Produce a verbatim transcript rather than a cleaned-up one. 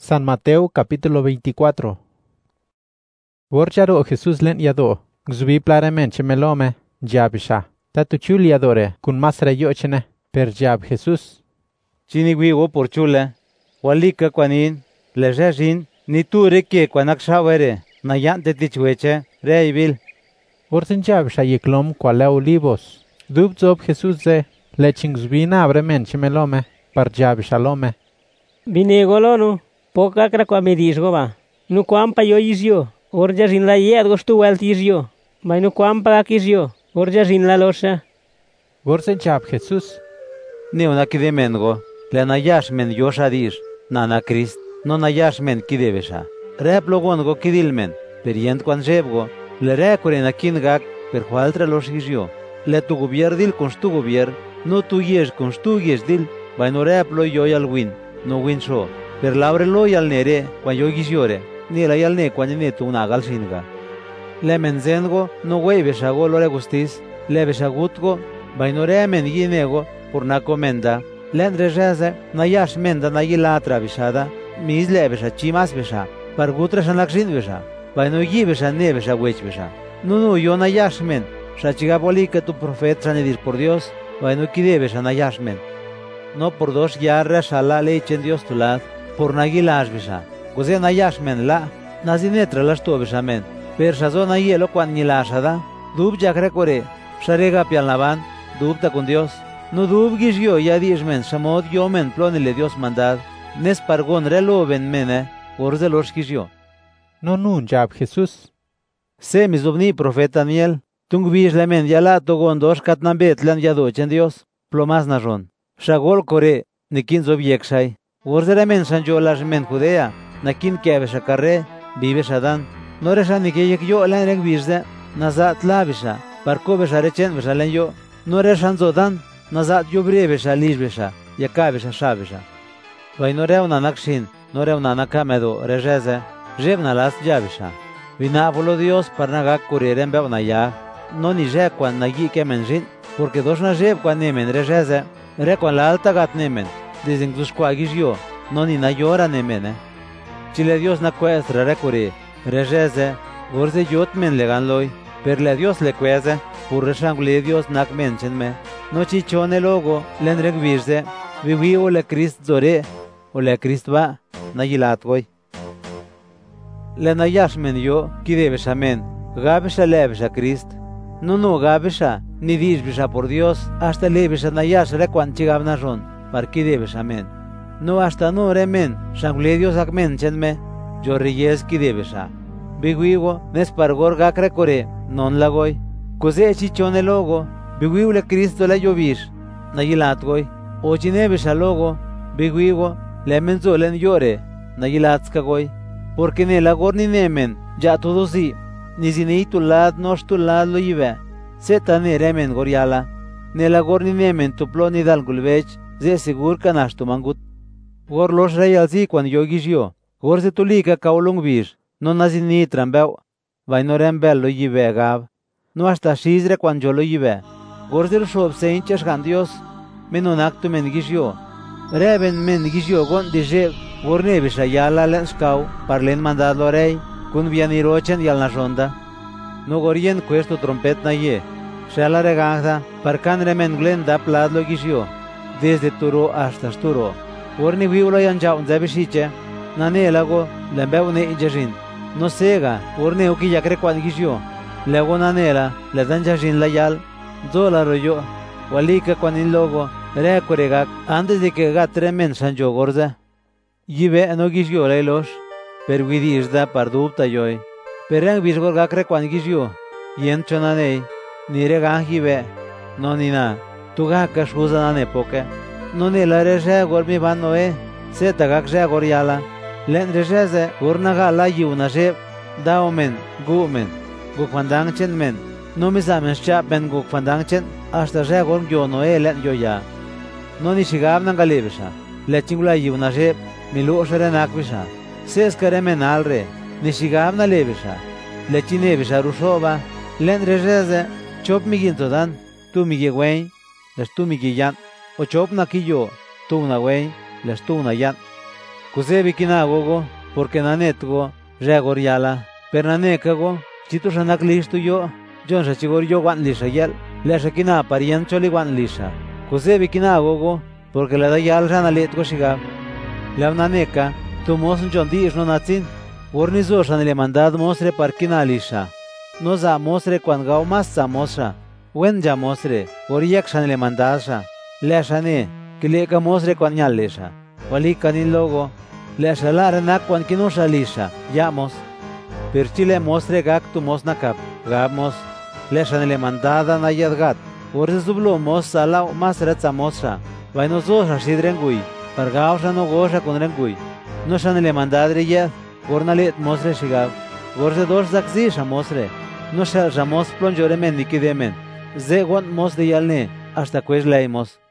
San Mateo capítulo veinticuatro. Worcharo Jesús len yado, gzubi plaremen chemelome, jabisha. Tatu chuli adore, kun masra yochene, per jab Jesús. Chiniwiwo por chula, walika kwanin, lejajin, ni tu reke kwanak shawere, nayante tichweche, reibil. Orsen jabisha yiklom kwale olivos. Dub zob Jesús ze, leching zbina abremen chemelome, par jabisha lome. Binegolonu, poca craco medisgo va. Nu quampa yo isio, orjas in la yed gostu weltisio, mai nu quampa akisio, orjas in la losa. Orsen jab Jesús. Ni una kidemengo, le nayash men yoshadish, nana Christ, no nayash men kidebesha. Rep logongo kidilmen, perient kwan jebgo, le recuren akin gak, per hualtra los isio. Le tu gobierdil con stu gobier, no tu yes con stu yes dil, vai no rep lo yo alwin, no win so. Per labre lo yal nere, kwan yo gisiore, ni la yal ne kwan ne tu nagal singa. Le menzengo, no wey beshago lore gustis, le beshagutgo, vai no re men yinego, por na comenda, le andrejeze, na yash menda na yila atravesada, mis le besha chimas besha, par gutra shanaksin besha, vai no yi besha ne besha wech besha. No no yo na yash men, shachigaboli que tu profeta sanedir por Dios, vai no kide besha na yash men. No por dos yarra shala le echen Dios tu lad, por nagilash besha. Goze na yash men la, nazinetra las to besha men. Per shazo na yelo kwan nilashada, dub jakre kore, sharega pialnaban, dubta con Dios. No dub gizyo ya diez men, shamod yo men plonile Dios mandad, nes pargon relo ben mene, gorze los gizyo. No nun jab Jesús. Se mizobni profeta Daniel, tung vish le men yala togon dos katnambet len yadochen Dios, plomas najon. Shagol kore, nikin zobiekshai, gorze remen sanjo las men Judea, nakin kebe shakarre, vive shadan. No reshan nikeyek yo len rek bizde, nazat labisha, parko besha rechen besha len yo, no reshan zodan, nazat yo brebesha lishbesha, yakabesha shabesha. Vai no reu nanakshin, no reu nanakamedo, rejeze, jebna las jabesha. Vinavolo Dios parnagak kureren bebna ya, no ni je kwan nagi kemenjin, porque dos na jeb kwan nemen rejeze, re kwan la alta gat nemen, dizing dushkwagis yo, no ni na yora nemene. Chile Dios na cuestra recuri, rejeze, gorze yot men legan loy, per le Dios le cueze, pur reshangule Dios nak menchenme, no chichone logo, len regvirze, vivi o le Christ zore, o le Christ va, na yilat goy. Le na yashmen yo, kidebesha men, gabesha lebesha Christ, no no gabesha, ni dishbesha por Dios, hasta lebesha na yash rekwan chigab na ron, par kidebesha men. No hasta no remen, shangule Dios ak menchenme, yo reyes kidebesha. Biguigo, nespargor gakre kore, non lagoy. Koze chichone logo, biguigo le Cristo le yobish, na yilat goy. O chinebesha logo, biguigo, le menzo len yore, na yilatska goy. Porque ne lagor ni nemen, ya todo si, ni zini tu lad nos tu lad lo yive. Seta ne remen goriala, ne lagor ni nemen tu plo ni dal gulvech, ze sigur kanash tu mangut. Gor los reyal si kwan yo gizyo, gor se tu lika kaulung bish, no nazini trambeu, vai no rembel lo yive gab, no hasta shizre kwan yo lo yive. Gor se shob se hinchas gan Dios, menonak tu men gizyo. Reben men gizyo gon dije, gor ne bisha yala len skau, parlen mandadlo rey, kun vianirochen yal na ronda. No gorien questo trompet na ye, shala regangda, parkan remen glen da pladlo gizyo, desde Turo hasta Sturo. Gorni viulo yanjao nzabishiche, nane lago, lembeu ne injajin. No sega, gorne uki yakre kwan gizyo, lego nanela, le dan jajin la yal, zola royo, walika kwan in logo, re koregak, antes de que gat tremen sanjo gorza. Yive no gizyo leilos, per widizda pardupta yoy, perang bisgor gakre kwan gizyo, yen chonanei, nire gang yive, no nina, tu gakas huzanane poke. No ne la reje gor mi van noe, se tagak je gor yala. Len rejeze gor naga la yuna je, da omen, gu men, gu kwandang chen men. No mi zamen scha ben gu kwandang chen, hasta je gor yo noe len yo ya. No ni shigab nanga lebesha, le chingula yuna je, mi lo shere nakbisha. Se skare men alre, ni shigab na lebesha, le chine besha rusova, len rejeze, chop mi gintodan, tu mi yegwen, les tu mi giyan. O chop na killo, tu una güey, les tu una yan. Kuze bikinagogo, porque nanetgo, regoriala, per nanekago, chitushanak listo yo, John Shachigor yo wan lisha yal, la shakina parian choli wan lisha. Kuze bikinagogo, porque la da yal ranaletgo shigab. La naneka, tu mos John di no natin, Ornizo shanile mandad mosre parkina lisha. Noza mosre kwan gao mas sa mosra. Wen ja mosre, oriyak shanile mandasha. Le shane, kileka mosre kwan nyal lisha. Wali kanin logo, le shalar na kwan kinusha lisha. Yamos. Per chile mosre gak tu mos nakap. Gamos. Le shanile mandada na yadgat. Orz dublo mos salau mas retsa mosra. Vainozo shidrengui. Pargao shano gosha konrengui. No shanile mandadre yad. Gornalet mosre shigab. Gorze dos zakzisha mosre. No shal ramos plonjore men nikidemen. Ze gon mos de yalne. Hasta pues leimos.